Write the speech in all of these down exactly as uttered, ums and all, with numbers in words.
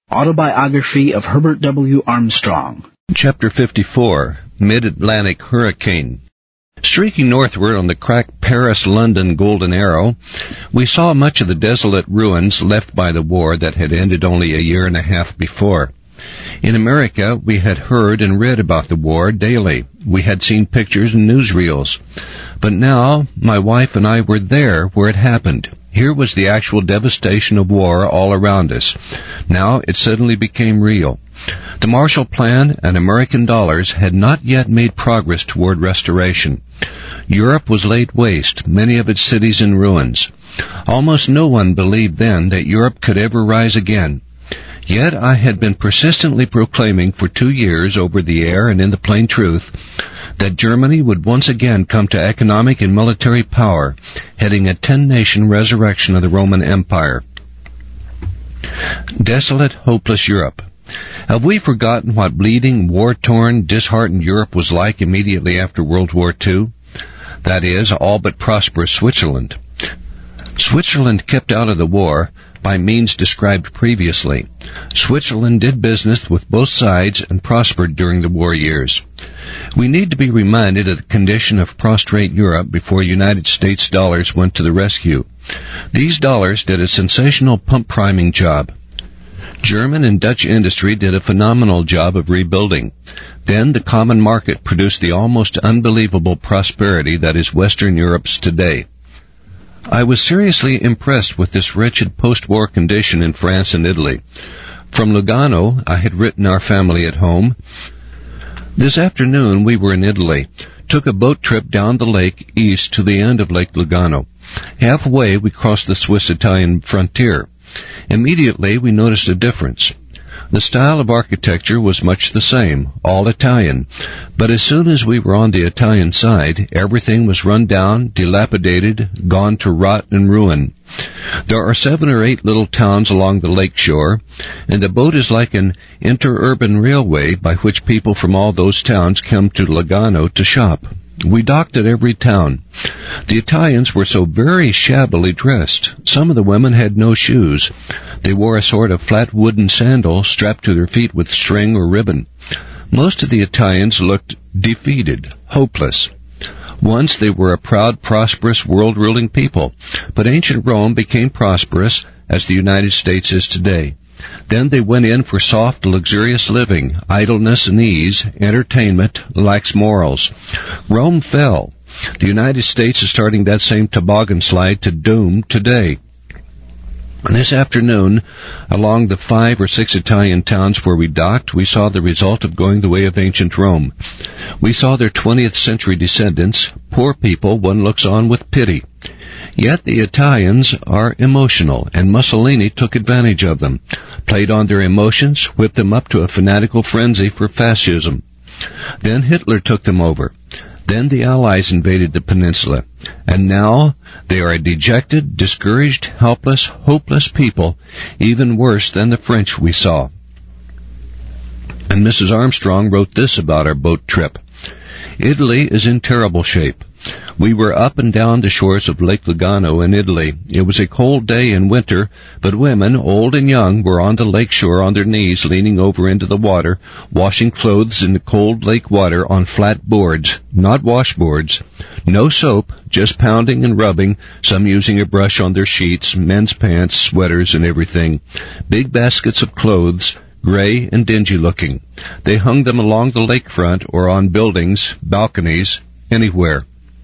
Autobiography of Herbert W. Armstrong. Chapter fifty-four, Mid-Atlantic Hurricane. Streaking northward on the cracked Paris-London Golden Arrow, we saw much of the desolate ruins left by the war that had ended only a year and a half before. In America, we had heard and read about the war daily. We had seen pictures and newsreels. But now, my wife and I were there where it happened. Here was the actual devastation of war all around us. Now it suddenly became real. The Marshall Plan and American dollars had not yet made progress toward restoration. Europe was laid waste, many of its cities in ruins. Almost no one believed then that Europe could ever rise again. Yet I had been persistently proclaiming for two years over the air and in the plain truth that Germany would once again come to economic and military power, heading a ten-nation resurrection of the Roman Empire. Desolate, hopeless Europe. Have we forgotten what bleeding, war-torn, disheartened Europe was like immediately after World War Two? That is, all but prosperous Switzerland. Switzerland kept out of the war by means described previously. Switzerland did business with both sides and prospered during the war years. We need to be reminded of the condition of prostrate Europe before United States dollars went to the rescue. These dollars did a sensational pump-priming job. German and Dutch industry did a phenomenal job of rebuilding. Then the common market produced the almost unbelievable prosperity that is Western Europe's today. I was seriously impressed with this wretched post-war condition in France and Italy. From Lugano, I had written our family at home. This afternoon we were in Italy, took a boat trip down the lake east to the end of Lake Lugano. Halfway we crossed the Swiss-Italian frontier. Immediately we noticed a difference. The style of architecture was much the same, all Italian, but as soon as we were on the Italian side, everything was run down, dilapidated, gone to rot and ruin. There are seven or eight little towns along the lake shore, and the boat is like an interurban railway by which people from all those towns come to Lugano to shop. We docked at every town. The Italians were so very shabbily dressed. Some of the women had no shoes. They wore a sort of flat wooden sandal strapped to their feet with string or ribbon. Most of the Italians looked defeated, hopeless. Once they were a proud, prosperous, world-ruling people, but ancient Rome became prosperous as the United States is today. Then they went in for soft, luxurious living, idleness and ease, entertainment, lax morals. Rome fell. The United States is starting that same toboggan slide to doom today. This afternoon, along the five or six Italian towns where we docked, we saw the result of going the way of ancient Rome. We saw their twentieth century descendants, poor people one looks on with pity. Yet the Italians are emotional, and Mussolini took advantage of them, played on their emotions, whipped them up to a fanatical frenzy for fascism. Then Hitler took them over. Then the Allies invaded the peninsula. And now they are a dejected, discouraged, helpless, hopeless people, even worse than the French we saw. And Missus Armstrong wrote this about our boat trip. Italy is in terrible shape. We were up and down the shores of Lake Lugano in Italy. It was a cold day in winter, but women, old and young, were on the lake shore on their knees leaning over into the water, washing clothes in the cold lake water on flat boards, not washboards. No soap, just pounding and rubbing, some using a brush on their sheets, men's pants, sweaters, and everything. Big baskets of clothes, gray and dingy looking. They hung them along the lakefront or on buildings, balconies, anywhere.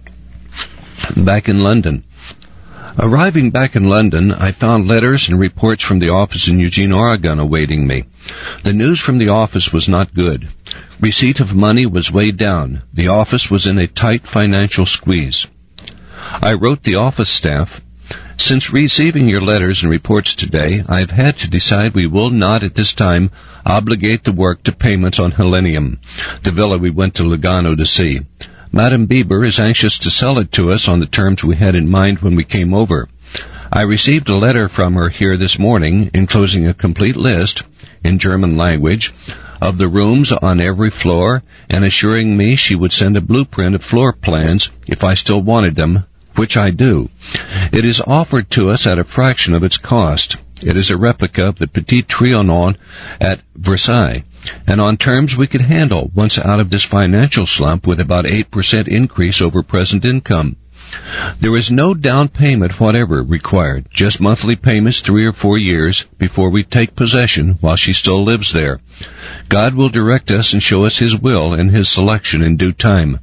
Back in London. Arriving back in London, I found letters and reports from the office in Eugene, Oregon awaiting me. The news from the office was not good. Receipt of money was weighed down. The office was in a tight financial squeeze. I wrote the office staff, "Since receiving your letters and reports today, I have had to decide we will not at this time obligate the work to payments on Helenium, the villa we went to Lugano to see. Madame Bieber is anxious to sell it to us on the terms we had in mind when we came over. I received a letter from her here this morning enclosing a complete list, in German language, of the rooms on every floor and assuring me she would send a blueprint of floor plans if I still wanted them, which I do. It is offered to us at a fraction of its cost. It is a replica of the Petit Trianon at Versailles, and on terms we could handle once out of this financial slump with about eight percent increase over present income. There is no down payment whatever required, just monthly payments three or four years before we take possession while she still lives there. God will direct us and show us His will and His selection in due time.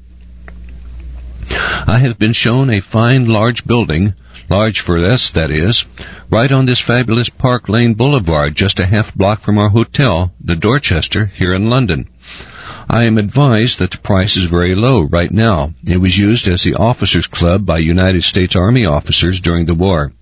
I have been shown a fine large building, large for us, that is, right on this fabulous Park Lane Boulevard, just a half block from our hotel, the Dorchester, here in London. I am advised that the price is very low right now. It was used as the officers' club by United States Army officers during the war.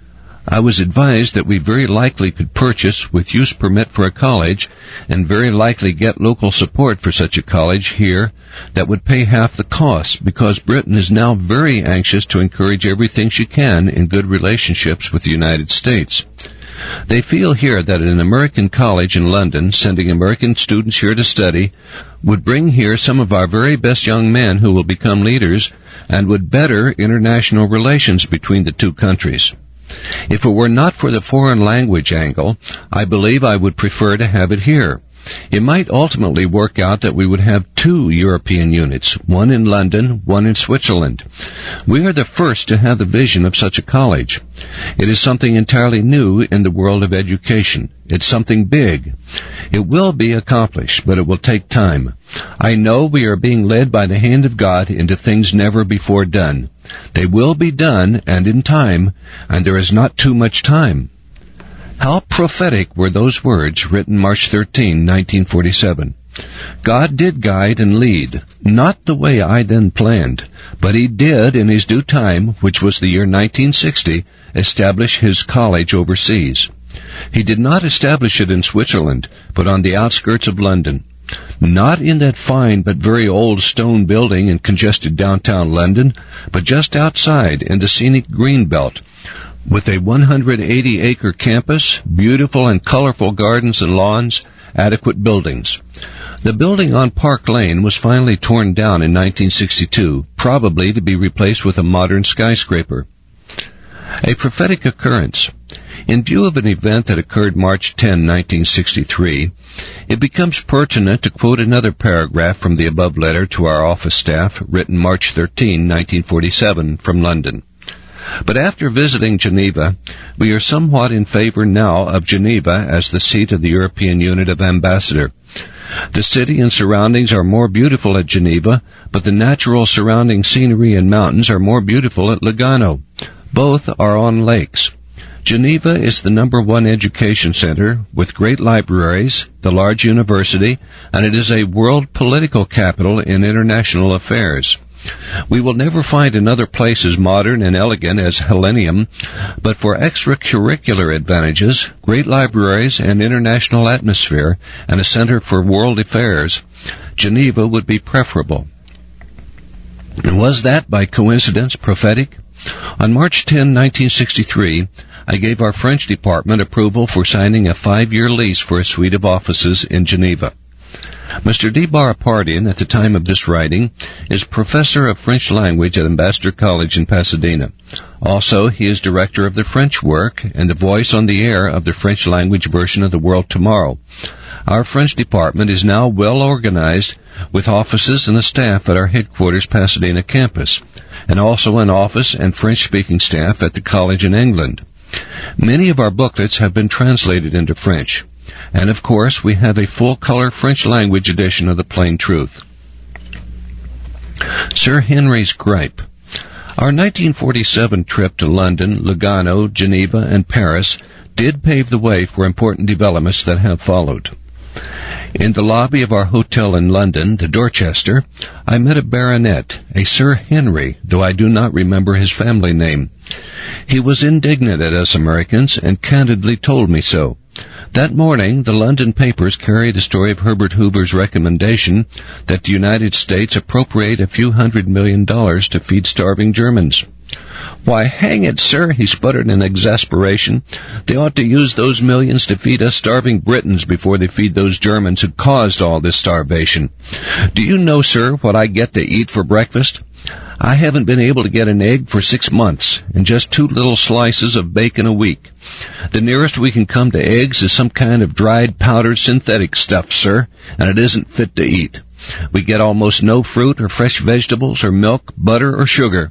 I was advised that we very likely could purchase with use permit for a college and very likely get local support for such a college here that would pay half the cost, because Britain is now very anxious to encourage everything she can in good relationships with the United States. They feel here that an American college in London, sending American students here to study, would bring here some of our very best young men who will become leaders and would better international relations between the two countries. If it were not for the foreign language angle, I believe I would prefer to have it here. It might ultimately work out that we would have two European units, one in London, one in Switzerland. We are the first to have the vision of such a college. It is something entirely new in the world of education. It's something big. It will be accomplished, but it will take time. I know we are being led by the hand of God into things never before done. They will be done, and in time, and there is not too much time. How prophetic were those words written March thirteenth, nineteen forty-seven. God did guide and lead, not the way I then planned, but He did in His due time, which was the year nineteen sixty, establish His college overseas. He did not establish it in Switzerland, but on the outskirts of London. Not in that fine but very old stone building in congested downtown London, but just outside in the scenic green belt, with a one hundred eighty acre campus, beautiful and colorful gardens and lawns, adequate buildings. The building on Park Lane was finally torn down in nineteen sixty-two, probably to be replaced with a modern skyscraper. A prophetic occurrence. In view of an event that occurred March tenth, nineteen sixty-three, it becomes pertinent to quote another paragraph from the above letter to our office staff, written March thirteenth, nineteen forty-seven, from London. But after visiting Geneva, we are somewhat in favor now of Geneva as the seat of the European Unit of Ambassador. The city and surroundings are more beautiful at Geneva, but the natural surrounding scenery and mountains are more beautiful at Lugano. Both are on lakes. Geneva is the number one education center, with great libraries, the large university, and it is a world political capital in international affairs. We will never find another place as modern and elegant as Hellenium, but for extracurricular advantages, great libraries, and international atmosphere, and a center for world affairs, Geneva would be preferable. And was that, by coincidence, prophetic? On March tenth, nineteen sixty-three, I gave our French department approval for signing a five-year lease for a suite of offices in Geneva. Mister D. Barapardian, at the time of this writing, is professor of French language at Ambassador College in Pasadena. Also, he is director of the French work and the voice on the air of the French language version of The World Tomorrow. Our French department is now well organized, with offices and a staff at our headquarters Pasadena campus, and also an office and French-speaking staff at the college in England. Many of our booklets have been translated into French. And, of course, we have a full-color French-language edition of The Plain Truth. Sir Henry's Gripe. Our nineteen forty-seven trip to London, Lugano, Geneva, and Paris did pave the way for important developments that have followed. In the lobby of our hotel in London, the Dorchester, I met a baronet, a Sir Henry, though I do not remember his family name. He was indignant at us Americans and candidly told me so. That morning, the London papers carried a story of Herbert Hoover's recommendation that the United States appropriate a few hundred million dollars to feed starving Germans. Why, hang it, sir, he sputtered in exasperation. They ought to use those millions to feed us starving Britons before they feed those Germans who caused all this starvation. Do you know, sir, what I get to eat for breakfast? I haven't been able to get an egg for six months, and just two little slices of bacon a week. The nearest we can come to eggs is some kind of dried, powdered synthetic stuff, sir, and it isn't fit to eat. We get almost no fruit or fresh vegetables or milk, butter or sugar."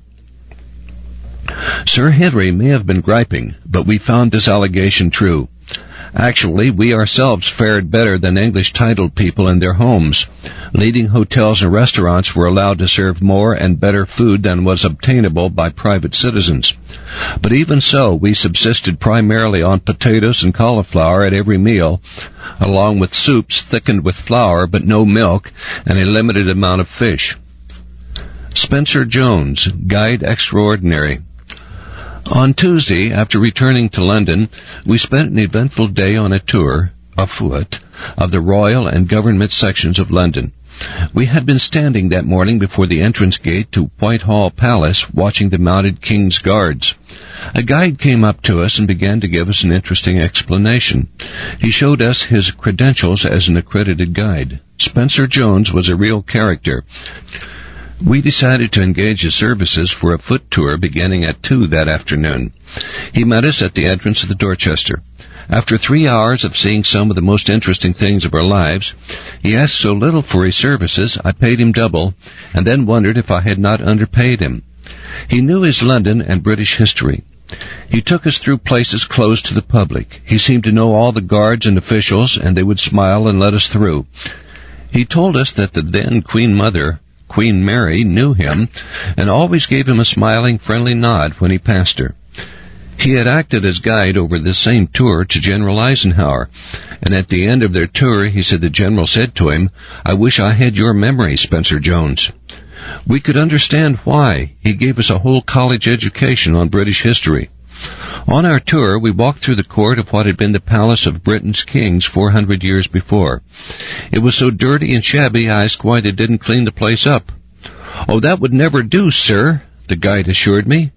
Sir Henry may have been griping, but we found this allegation true. Actually, we ourselves fared better than English titled people in their homes. Leading hotels and restaurants were allowed to serve more and better food than was obtainable by private citizens. But even so, we subsisted primarily on potatoes and cauliflower at every meal, along with soups thickened with flour but no milk, and a limited amount of fish. Spencer Jones, Guide Extraordinary. On Tuesday, after returning to London, we spent an eventful day on a tour, afoot, of the royal and government sections of London. We had been standing that morning before the entrance gate to Whitehall Palace watching the mounted King's Guards. A guide came up to us and began to give us an interesting explanation. He showed us his credentials as an accredited guide. Spencer Jones was a real character. We decided to engage his services for a foot tour beginning at two that afternoon. He met us at the entrance of the Dorchester. After three hours of seeing some of the most interesting things of our lives, he asked so little for his services, I paid him double, and then wondered if I had not underpaid him. He knew his London and British history. He took us through places closed to the public. He seemed to know all the guards and officials, and they would smile and let us through. He told us that the then Queen Mother, Queen Mary, knew him and always gave him a smiling, friendly nod when he passed her. He had acted as guide over this same tour to General Eisenhower, and at the end of their tour he said the General said to him, "I wish I had your memory, Spencer Jones." We could understand why. He gave us a whole college education on British history. On our tour, we walked through the court of what had been the palace of Britain's kings four hundred years before. It was so dirty and shabby, I asked why they didn't clean the place up. "Oh, that would never do, sir," the guide assured me.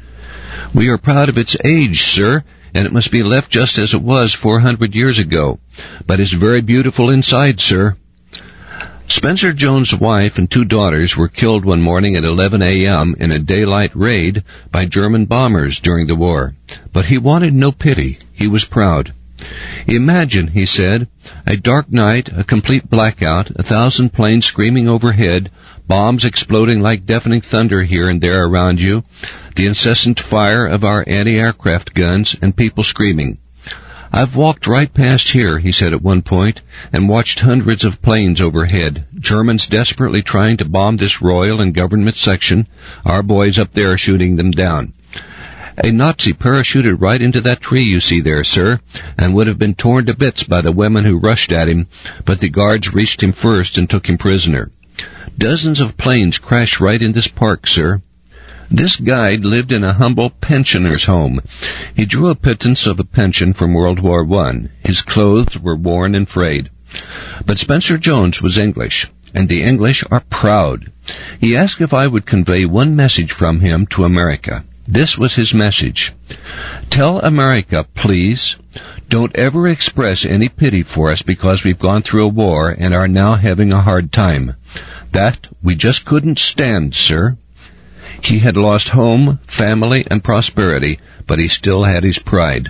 "We are proud of its age, sir, and it must be left just as it was four hundred years ago. But it's very beautiful inside, sir." Spencer Jones' wife and two daughters were killed one morning at eleven a.m. in a daylight raid by German bombers during the war. But he wanted no pity. He was proud. "Imagine," he said, "a dark night, a complete blackout, a thousand planes screaming overhead, bombs exploding like deafening thunder here and there around you, the incessant fire of our anti-aircraft guns, and people screaming. I've walked right past here," he said at one point, "and watched hundreds of planes overhead, Germans desperately trying to bomb this royal and government section, our boys up there shooting them down. A Nazi parachuted right into that tree you see there, sir, and would have been torn to bits by the women who rushed at him, but the guards reached him first and took him prisoner. Dozens of planes crashed right in this park, sir." This guide lived in a humble pensioner's home. He drew a pittance of a pension from World War One. His clothes were worn and frayed. But Spencer Jones was English, and the English are proud. He asked if I would convey one message from him to America. This was his message. "Tell America, please, don't ever express any pity for us because we've gone through a war and are now having a hard time. That we just couldn't stand, sir." He had lost home, family, and prosperity, but he still had his pride.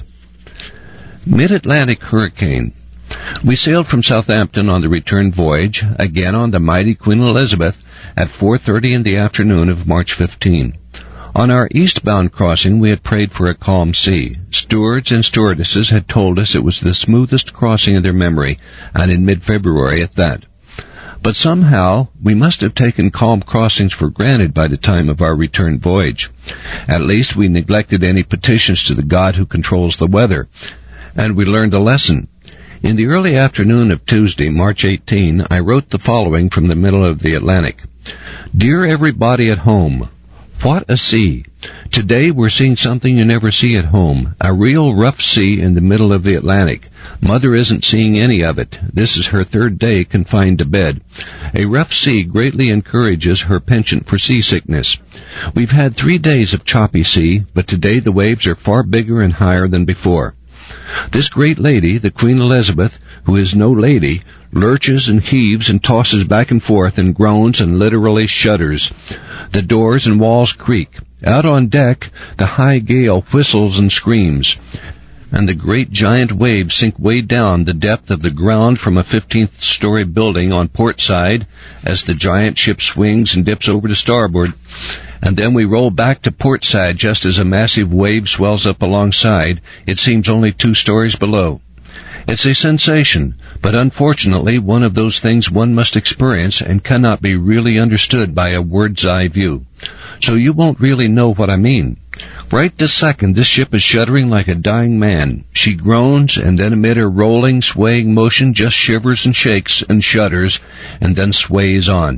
Mid-Atlantic hurricane. We sailed from Southampton on the return voyage, again on the mighty Queen Elizabeth, at four thirty in the afternoon of March fifteenth. On our eastbound crossing, we had prayed for a calm sea. Stewards and stewardesses had told us it was the smoothest crossing in their memory, and in mid-February at that. But somehow, we must have taken calm crossings for granted by the time of our return voyage. At least we neglected any petitions to the God who controls the weather. And we learned a lesson. In the early afternoon of Tuesday, March eighteenth, I wrote the following from the middle of the Atlantic. "Dear everybody at home, what a sea! Today we're seeing something you never see at home, a real rough sea in the middle of the Atlantic. Mother isn't seeing any of it. This is her third day confined to bed. A rough sea greatly encourages her penchant for seasickness. We've had three days of choppy sea, but today the waves are far bigger and higher than before. This great lady, the Queen Elizabeth, who is no lady, lurches and heaves and tosses back and forth and groans and literally shudders. The doors and walls creak. Out on deck, the high gale whistles and screams. and the great giant waves sink way down the depth of the ground from a fifteenth-story building on port side as the giant ship swings and dips over to starboard. And then we roll back to port side just as a massive wave swells up alongside. It seems only two stories below. It's a sensation, but unfortunately one of those things one must experience and cannot be really understood by a bird's-eye view. So you won't really know what I mean. Right this second, this ship is shuddering like a dying man. She groans, and then amid her rolling, swaying motion just shivers and shakes and shudders, and then sways on.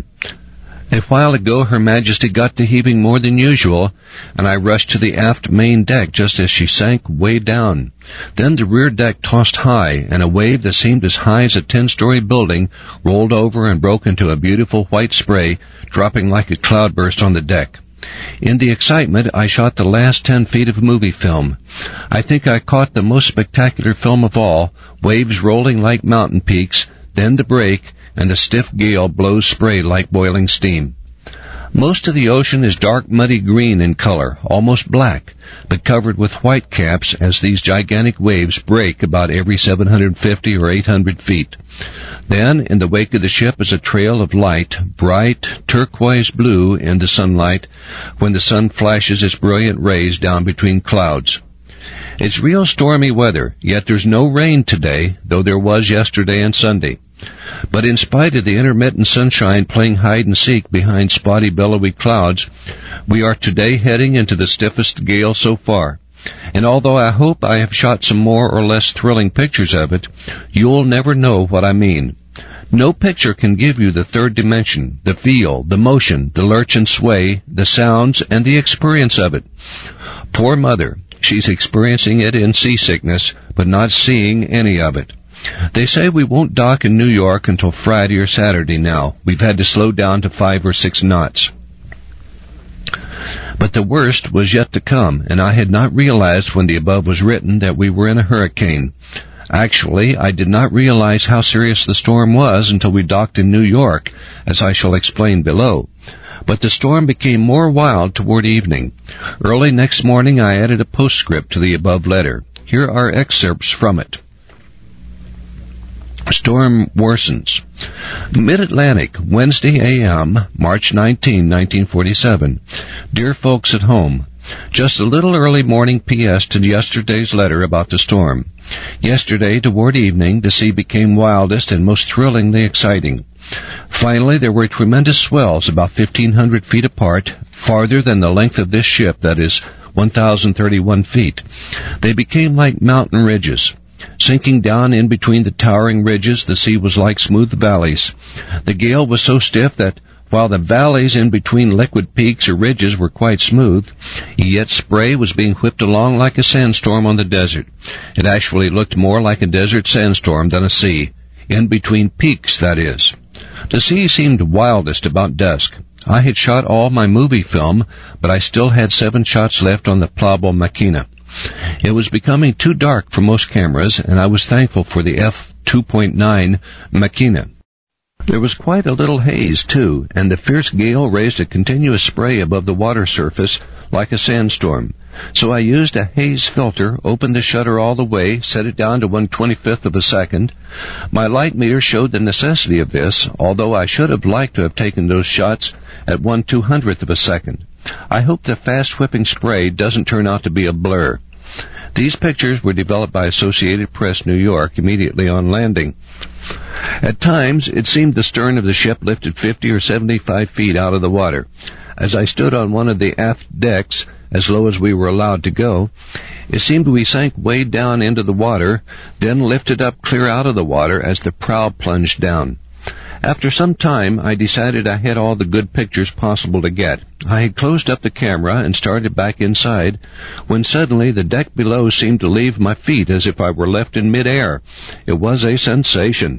A while ago Her Majesty got to heaving more than usual, and I rushed to the aft main deck just as she sank way down. Then the rear deck tossed high, and a wave that seemed as high as a ten-story building rolled over and broke into a beautiful white spray, dropping like a cloudburst on the deck. In the excitement, I shot the last ten feet of movie film. I think I caught the most spectacular film of all, waves rolling like mountain peaks, then the break, and a stiff gale blows spray like boiling steam. Most of the ocean is dark muddy green in color, almost black, but covered with white caps as these gigantic waves break about every seven hundred fifty or eight hundred feet. Then, in the wake of the ship is a trail of light, bright turquoise blue in the sunlight, when the sun flashes its brilliant rays down between clouds. It's real stormy weather, yet there's no rain today, though there was yesterday and Sunday. But in spite of the intermittent sunshine playing hide-and-seek behind spotty, billowy clouds, we are today heading into the stiffest gale so far. And although I hope I have shot some more or less thrilling pictures of it, you'll never know what I mean. No picture can give you the third dimension, the feel, the motion, the lurch and sway, the sounds, and the experience of it. Poor mother, she's experiencing it in seasickness, but not seeing any of it. They say we won't dock in New York until Friday or Saturday now. We've had to slow down to five or six knots. But the worst was yet to come, and I had not realized when the above was written that we were in a hurricane. Actually, I did not realize how serious the storm was until we docked in New York, as I shall explain below. But the storm became more wild toward evening. Early next morning I added a postscript to the above letter. Here are excerpts from it. Storm worsens. Mid-Atlantic, Wednesday A M, March nineteenth, nineteen forty-seven. Dear folks at home, just a little early morning P S to yesterday's letter about the storm. Yesterday, toward evening, the sea became wildest and most thrillingly exciting. Finally, there were tremendous swells about fifteen hundred feet apart, farther than the length of this ship, that is, one thousand thirty-one feet. They became like mountain ridges. Sinking down in between the towering ridges, the sea was like smooth valleys. The gale was so stiff that, while the valleys in between liquid peaks or ridges were quite smooth, yet spray was being whipped along like a sandstorm on the desert. It actually looked more like a desert sandstorm than a sea, in between peaks, that is. The sea seemed wildest about dusk. I had shot all my movie film, but I still had seven shots left on the Plabo Machina. It was becoming too dark for most cameras, and I was thankful for the F two point nine Machina. There was quite a little haze, too, and the fierce gale raised a continuous spray above the water surface like a sandstorm. So I used a haze filter, opened the shutter all the way, set it down to one twenty-fifth of a second. My light meter showed the necessity of this, although I should have liked to have taken those shots at one two hundredth of a second. I hope the fast-whipping spray doesn't turn out to be a blur. These pictures were developed by Associated Press, New York, immediately on landing. At times, it seemed the stern of the ship lifted fifty or seventy-five feet out of the water. As I stood on one of the aft decks, as low as we were allowed to go, it seemed we sank way down into the water, then lifted up clear out of the water as the prow plunged down. After some time, I decided I had all the good pictures possible to get. I had closed up the camera and started back inside, when suddenly the deck below seemed to leave my feet as if I were left in midair. It was a sensation.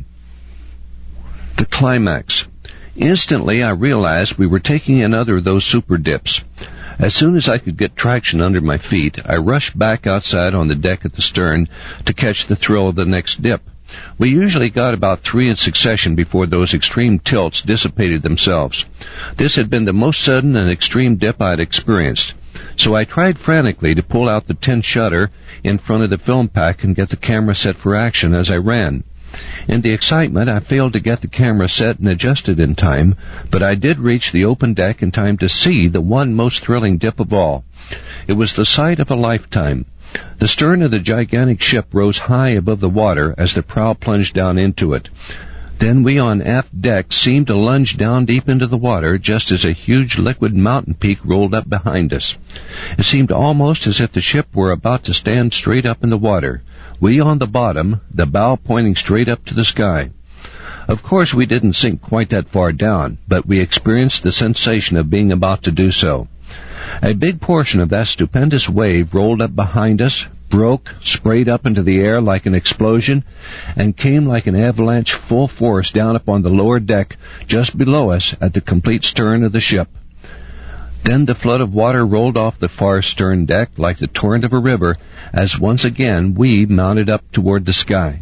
The climax. Instantly, I realized we were taking another of those super dips. As soon as I could get traction under my feet, I rushed back outside on the deck at the stern to catch the thrill of the next dip. We usually got about three in succession before those extreme tilts dissipated themselves. This had been the most sudden and extreme dip I had experienced. So I tried frantically to pull out the tin shutter in front of the film pack and get the camera set for action as I ran. In the excitement, I failed to get the camera set and adjusted in time, but I did reach the open deck in time to see the one most thrilling dip of all. It was the sight of a lifetime. The stern of the gigantic ship rose high above the water as the prow plunged down into it. Then we on aft deck seemed to lunge down deep into the water just as a huge liquid mountain peak rolled up behind us. It seemed almost as if the ship were about to stand straight up in the water. We on the bottom, the bow pointing straight up to the sky. Of course, we didn't sink quite that far down, but we experienced the sensation of being about to do so. A big portion of that stupendous wave rolled up behind us, broke, sprayed up into the air like an explosion, and came like an avalanche full force down upon the lower deck just below us at the complete stern of the ship. Then the flood of water rolled off the far stern deck like the torrent of a river as once again we mounted up toward the sky.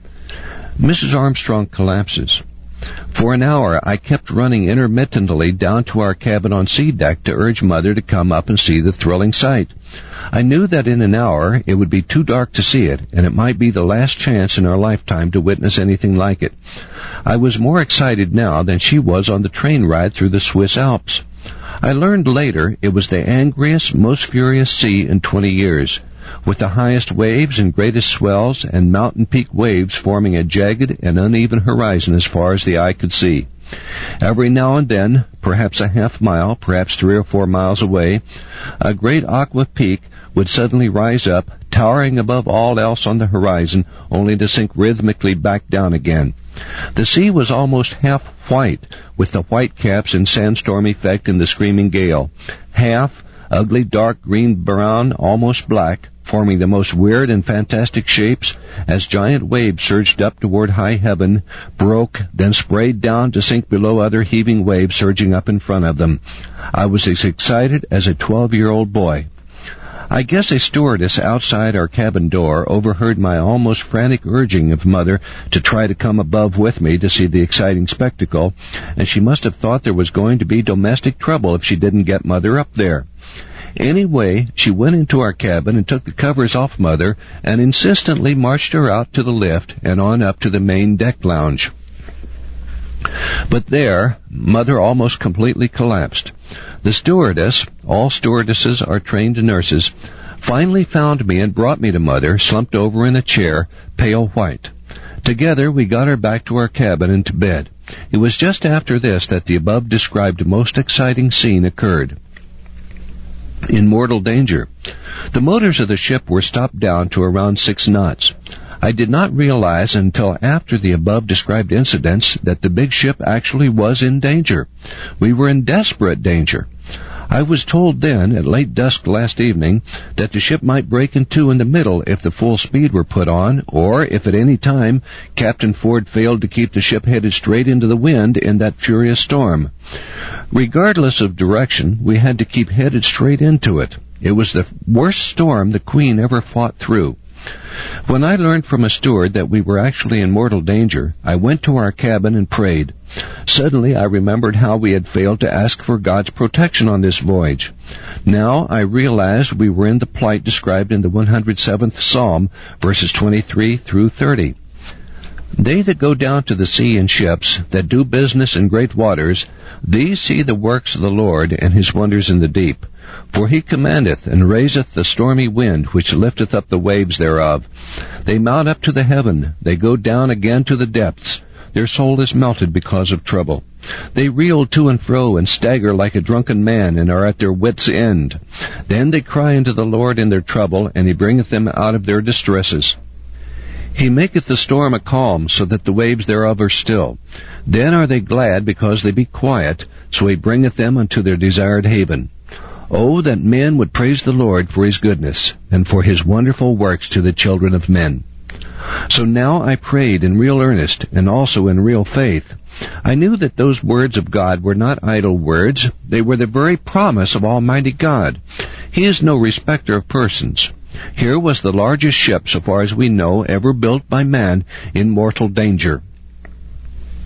Missus Armstrong collapses. For an hour I kept running intermittently down to our cabin on C deck to urge Mother to come up and see the thrilling sight. I knew that in an hour it would be too dark to see it, and it might be the last chance in our lifetime to witness anything like it. I was more excited now than she was on the train ride through the Swiss Alps. I learned later it was the angriest, most furious sea in twenty years, with the highest waves and greatest swells and mountain peak waves forming a jagged and uneven horizon as far as the eye could see. Every now and then, perhaps a half mile, perhaps three or four miles away, a great aqua peak would suddenly rise up, towering above all else on the horizon, only to sink rhythmically back down again. The sea was almost half white, with the white caps in sandstorm effect in the screaming gale, half ugly dark green-brown, almost black, forming the most weird and fantastic shapes as giant waves surged up toward high heaven, broke, then sprayed down to sink below other heaving waves surging up in front of them. I was as excited as a twelve-year-old boy. I guess a stewardess outside our cabin door overheard my almost frantic urging of Mother to try to come above with me to see the exciting spectacle, and she must have thought there was going to be domestic trouble if she didn't get Mother up there. Anyway, she went into our cabin and took the covers off Mother and insistently marched her out to the lift and on up to the main deck lounge. But there, Mother almost completely collapsed. The stewardess, all stewardesses are trained nurses, finally found me and brought me to Mother, slumped over in a chair, pale white. Together we got her back to our cabin and to bed. It was just after this that the above-described most exciting scene occurred. In mortal danger. The motors of the ship were stopped down to around six knots. I did not realize until after the above-described incidents that the big ship actually was in danger. We were in desperate danger. I was told then, at late dusk last evening, that the ship might break in two in the middle if the full speed were put on, or if at any time Captain Ford failed to keep the ship headed straight into the wind in that furious storm. Regardless of direction, we had to keep headed straight into it. It was the worst storm the Queen ever fought through. When I learned from a steward that we were actually in mortal danger, I went to our cabin and prayed. Suddenly I remembered how we had failed to ask for God's protection on this voyage. Now I realized we were in the plight described in the one hundred seventh Psalm, verses twenty-three through thirty. They that go down to the sea in ships, that do business in great waters, these see the works of the Lord and his wonders in the deep. For he commandeth and raiseth the stormy wind, which lifteth up the waves thereof. They mount up to the heaven, they go down again to the depths. Their soul is melted because of trouble. They reel to and fro and stagger like a drunken man, and are at their wits' end. Then they cry unto the Lord in their trouble, and he bringeth them out of their distresses. He maketh the storm a calm, so that the waves thereof are still. Then are they glad, because they be quiet, so he bringeth them unto their desired haven. Oh, that men would praise the Lord for his goodness, and for his wonderful works to the children of men. So now I prayed in real earnest, and also in real faith. I knew that those words of God were not idle words. They were the very promise of Almighty God. He is no respecter of persons. Here was the largest ship, so far as we know, ever built by man in mortal danger.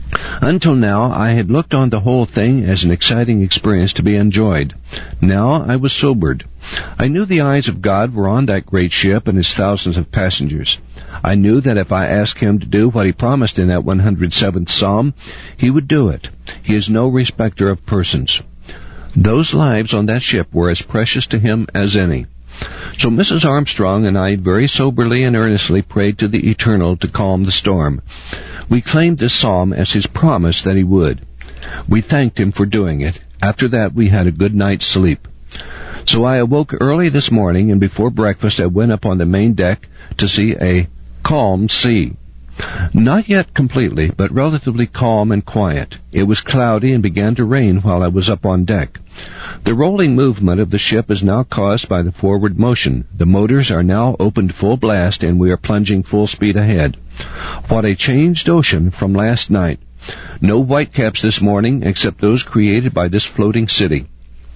Until now, I had looked on the whole thing as an exciting experience to be enjoyed. Now I was sobered. I knew the eyes of God were on that great ship and its thousands of passengers. I knew that if I asked him to do what he promised in that one hundred seventh Psalm, he would do it. He is no respecter of persons. Those lives on that ship were as precious to him as any. So Missus Armstrong and I very soberly and earnestly prayed to the Eternal to calm the storm. We claimed this psalm as his promise that he would. We thanked him for doing it. After that, we had a good night's sleep. So I awoke early this morning, and before breakfast I went up on the main deck to see a calm sea. Not yet completely, but relatively calm and quiet. It was cloudy and began to rain while I was up on deck. The rolling movement of the ship is now caused by the forward motion. The motors are now opened full blast, and we are plunging full speed ahead. What a changed ocean from last night. No whitecaps this morning, except those created by this floating city.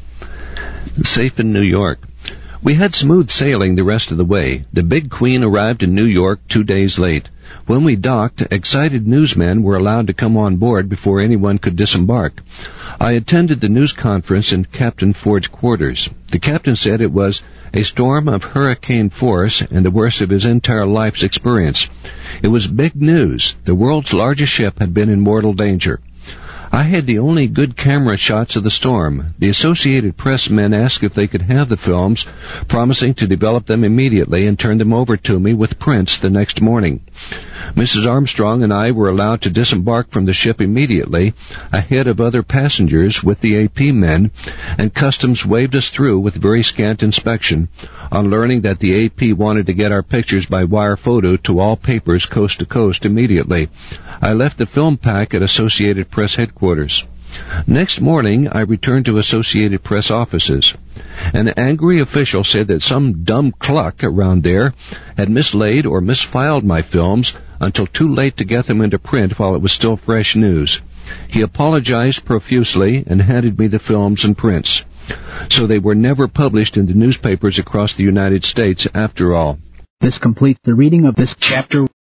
Safe in New York. We had smooth sailing the rest of the way. The Big Queen arrived in New York two days late. When we docked, excited newsmen were allowed to come on board before anyone could disembark. I attended the news conference in Captain Ford's quarters. The captain said it was a storm of hurricane force and the worst of his entire life's experience. It was big news. The world's largest ship had been in mortal danger. I had the only good camera shots of the storm. The Associated Press men asked if they could have the films, promising to develop them immediately and turn them over to me with prints the next morning. Missus Armstrong and I were allowed to disembark from the ship immediately, ahead of other passengers with the A P men, and customs waved us through with very scant inspection, on learning that the A P wanted to get our pictures by wire photo to all papers coast to coast immediately. I left the film pack at Associated Press headquarters. Next morning, I returned to Associated Press offices. An angry official said that some dumb cluck around there had mislaid or misfiled my films until too late to get them into print while it was still fresh news. He apologized profusely and handed me the films and prints. So they were never published in the newspapers across the United States after all. This completes the reading of this chapter.